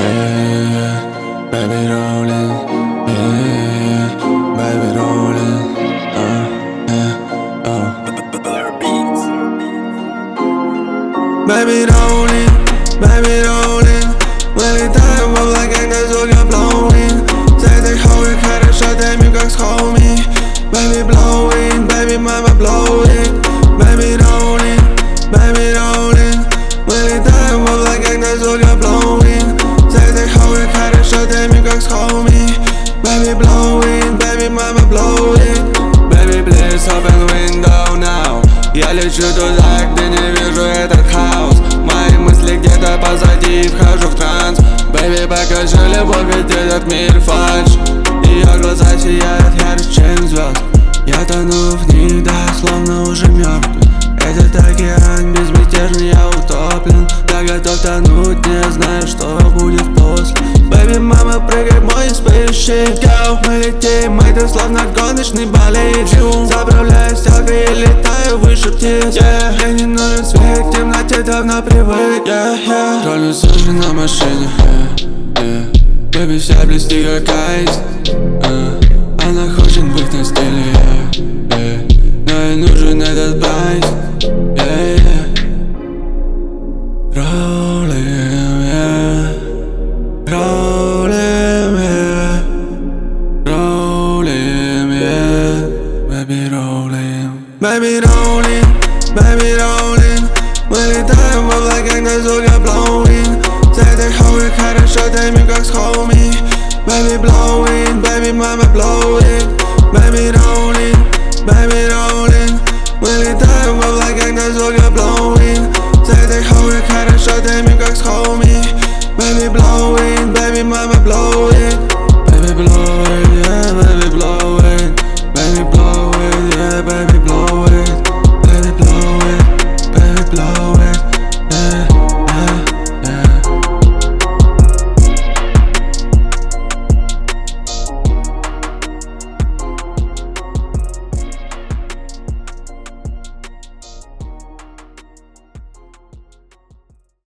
yeah, baby rolling, yeah, baby rolling, yeah, oh. Baby rolling, baby rolling, вылетаем в облака, на звук blowing. За этой ховой хорошо тайминг как с homie. Baby blowing, baby mama blowing. Baby rolling, baby rolling, вылетаем в облака, на звук blowing. За этой ховой хорошо тайминг как с homie. Baby blowing, baby mama blowing. Baby please open window now. Я лечу туда, где не вижу этот хаос. Мои мысли где-то позади, вхожу в транс. Baby, покажи любовь, ведь этот мир фальшь. Ее глаза сияют ярче, чем звезд. Я тону в них, да, словно уже мертвый. Этот океан безмятежный, я утоплен. Я готов тонуть, не знаю, что будет после. Baby, мама, прыгай в мой spaceship, go. Мы летим, это словно гоночный болид. Заправляю стекла и летаю выше птиц, yeah. Мне не нужен свет, к темноте давно привык, yeah, yeah. Ролю суши на машине, yeah, yeah. Baby, вся блестит как айс, она хочет быть на стиле, yeah, yeah. Но ей нужен этот прайс, yeah, yeah. Rolling, yeah. Rolling, yeah. Rolling, yeah. Baby rolling, baby rolling, baby rolling. Вылетаем в облака, на звук blowing. За этой ховой хорошо тайминг как с homie. Baby blowing, baby mama blowing. Baby rolling, baby rolling. Вылетаем в облака, на звук blowing. За этой ховой хорошо тайминг как с homie.